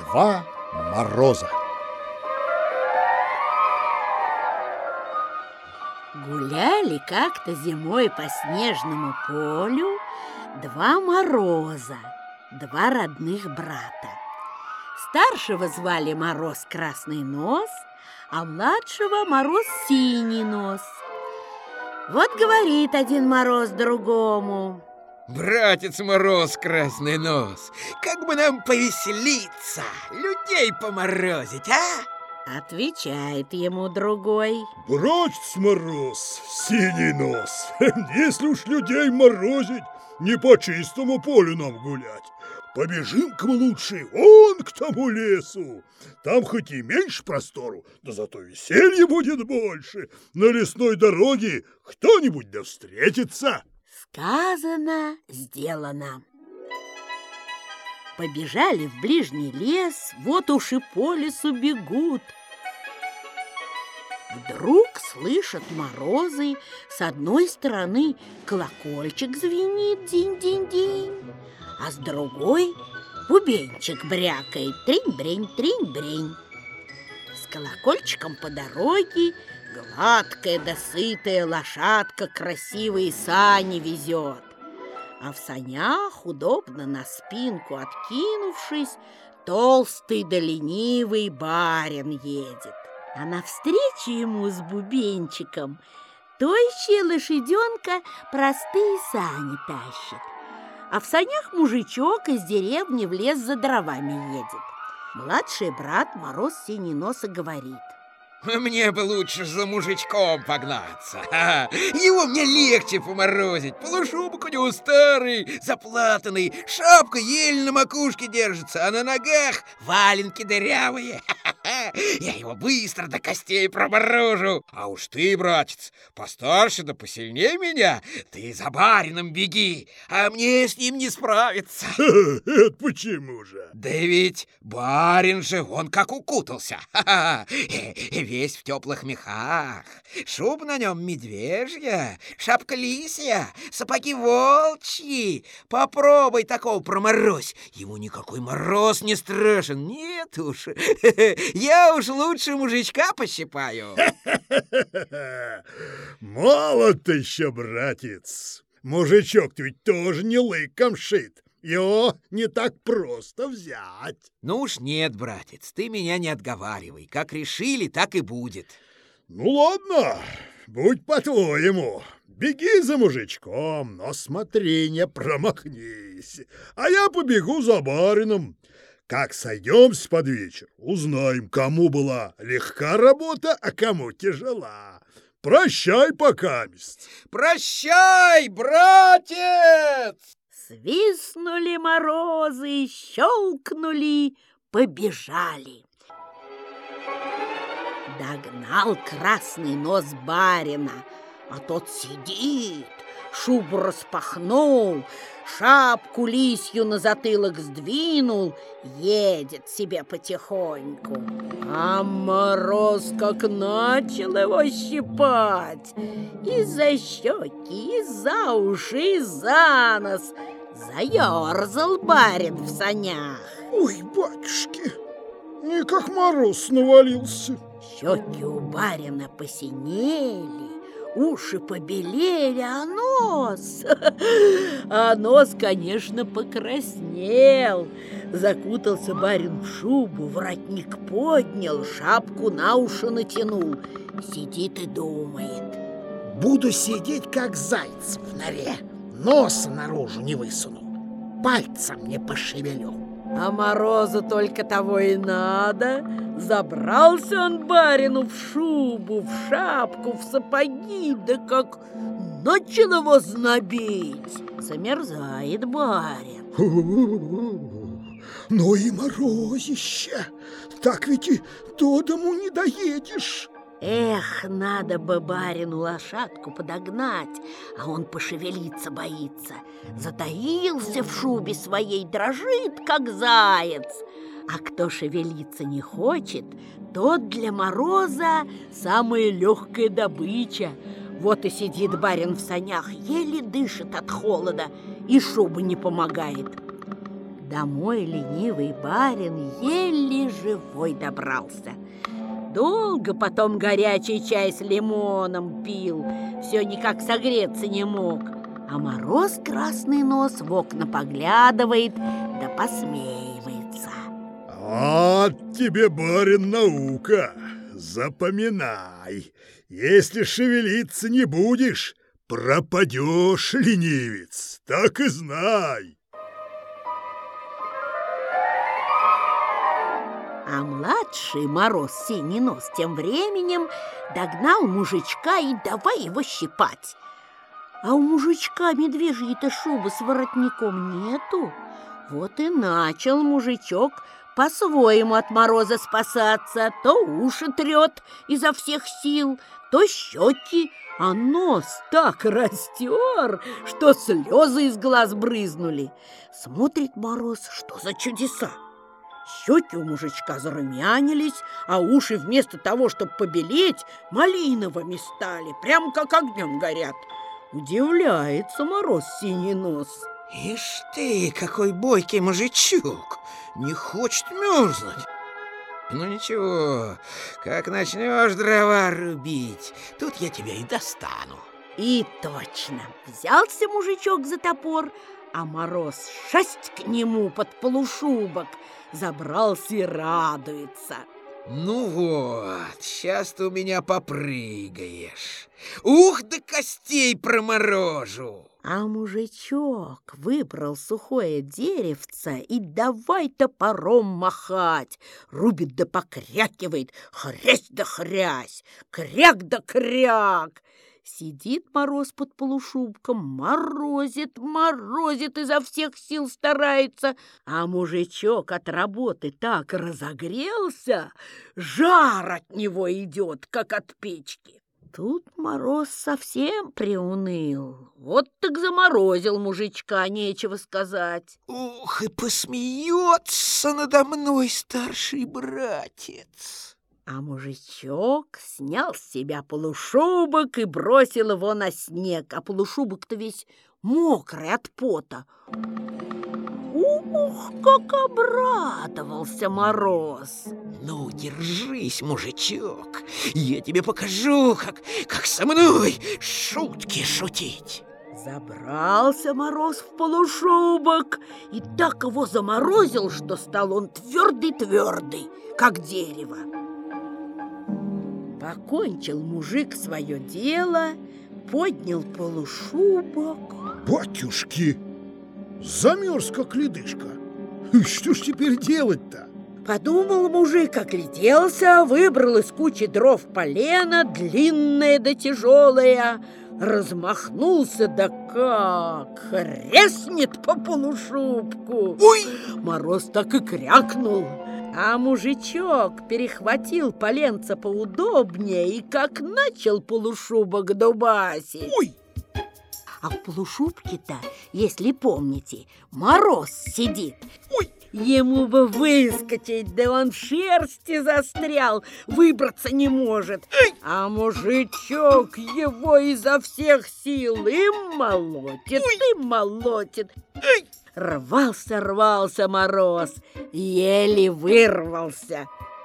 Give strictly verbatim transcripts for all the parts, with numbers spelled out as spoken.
Два мороза. Гуляли как-то зимой по снежному полю два мороза, два родных брата. Старшего звали Мороз Красный Нос, а младшего Мороз Синий Нос. Вот говорит один мороз другому: братец Мороз Красный Нос, как бы нам повеселиться, людей поморозить, а? Отвечает ему другой: братец Мороз Синий Нос, если уж людей морозить, не по чистому полю нам гулять. Побежим-ка мы лучше вон к тому лесу. Там хоть и меньше простору, да зато веселье будет больше. На лесной дороге кто-нибудь да встретится. Сказано, сделано. Побежали в ближний лес, вот уж и по лесу бегут. Вдруг слышат морозы, с одной стороны колокольчик звенит динь-динь-динь, а с другой бубенчик брякает трень-брень, трень-брень. С колокольчиком по дороге гладкая да сытая лошадка красивые сани везет, а в санях, удобно на спинку откинувшись, толстый да ленивый барин едет. А навстречу ему с бубенчиком тощая лошаденка простые сани тащит, а в санях мужичок из деревни в лес за дровами едет. Младший брат Мороз Синий Носа говорит: мне бы лучше за мужичком погнаться. Его мне легче поморозить. Полушубок у него старый, заплатанный, шапка еле на макушке держится, а на ногах валенки дырявые. Я его быстро до костей проморожу. А уж ты, братец, постарше да посильнее меня, ты за барином беги, а мне с ним не справиться. Это почему же? Да ведь барин же, он как укутался. Весь в теплых мехах, шуба на нем медвежья, шапка лисья, сапоги волчьи. Попробуй такого проморозь, ему никакой мороз не страшен. Нет уж, я уж лучше мужичка пощипаю. Молод ты еще, братец. Мужичок-то ведь тоже не лыком шит. Его не так просто взять. Ну уж нет, братец, ты меня не отговаривай. Как решили, так и будет. Ну ладно, будь по-твоему. Беги за мужичком, но смотри, не промахнись. А я побегу за барином. Как сойдемся под вечер, узнаем, кому была легка работа, а кому тяжела. Прощай, покамест. Прощай, братец! Свистнули морозы, щелкнули, побежали. Догнал Красный Нос барина, а тот сидит, шубу распахнул, шапку лисью на затылок сдвинул, едет себе потихоньку. А мороз как начал его щипать и за щеки, и за уши, и за нос. Заерзал барин в санях. Ой, батюшки, не как мороз навалился. Щеки у барина посинели, уши побелели, а нос... А нос, конечно, покраснел. Закутался барин в шубу, воротник поднял, шапку на уши натянул. Сидит и думает: буду сидеть, как заяц в норе, носа наружу не высуну, пальцем не пошевелю. А морозу только того и надо. Забрался он барину в шубу, в шапку, в сапоги, да как начал его знобить. Замерзает барин. Ну и морозище, так ведь и до дому не доедешь. Эх, надо бы барину лошадку подогнать, а он пошевелиться боится. Затаился в шубе своей, дрожит, как заяц. А кто шевелиться не хочет, тот для мороза самая легкая добыча. Вот и сидит барин в санях, еле дышит от холода, и шуба не помогает. Домой ленивый барин еле живой добрался. Долго потом горячий чай с лимоном пил, все никак согреться не мог. А Мороз красный нос в окна поглядывает да посмеивается. Вот тебе, барин, наука. Запоминай, если шевелиться не будешь, пропадешь, ленивец, так и знай. А младший Мороз Синий Нос тем временем догнал мужичка и давай его щипать. А у мужичка медвежьей-то шубы с воротником нету. Вот и начал мужичок по-своему от мороза спасаться. То уши трет изо всех сил, то щеки, а нос так растер, что слезы из глаз брызнули. Смотрит Мороз, что за чудеса. Щеки у мужичка зарумянились, а уши вместо того, чтобы побелеть, малиновыми стали, прямо как огнем горят. Удивляется Мороз Синий Нос. Ишь ты, какой бойкий мужичок, не хочет мерзнуть. Ну ничего, как начнешь дрова рубить, тут я тебя и достану. И точно, взялся мужичок за топор, а Мороз шасть к нему под полушубок, забрался и радуется. Ну вот, сейчас ты у меня попрыгаешь. Ух, до костей проморожу. А мужичок выбрал сухое деревце и давай топором махать. Рубит да покрякивает, хрясь да хрясь, кряк да кряк. Сидит Мороз под полушубком, морозит, морозит, изо всех сил старается, а мужичок от работы так разогрелся, жар от него идет, как от печки. Тут Мороз совсем приуныл. Вот так заморозил мужичка, нечего сказать. Ух, и посмеется надо мной старший братец. А мужичок снял с себя полушубок и бросил его на снег, а полушубок-то весь мокрый от пота. Ух, как обрадовался Мороз! Ну, держись, мужичок, я тебе покажу, как, как со мной шутки шутить. Забрался Мороз в полушубок и так его заморозил, что стал он твердый-твердый, как дерево. Покончил мужик свое дело, поднял полушубок. Батюшки, замерз, как ледышка. Что ж теперь делать-то? Подумал мужик, огляделся, выбрал из кучи дров полено, длинное да тяжелое, размахнулся, да как хряснет по полушубку. Ой! Мороз так и крякнул. А мужичок перехватил поленца поудобнее и как начал полушубок дубасить. Ой! А в полушубке-то, если помните, Мороз сидит. Ой! Ему бы выскочить, да он в шерсти застрял, выбраться не может. Эй! А мужичок его изо всех сил и молотит, Ой! и молотит. Эй! Рвался, рвался Мороз, еле вырвался.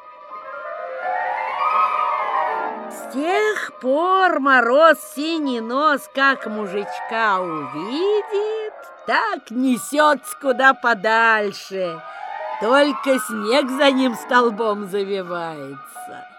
С тех пор Мороз Синий Нос как мужичка увидит, так несется куда подальше. Только снег за ним столбом завивается.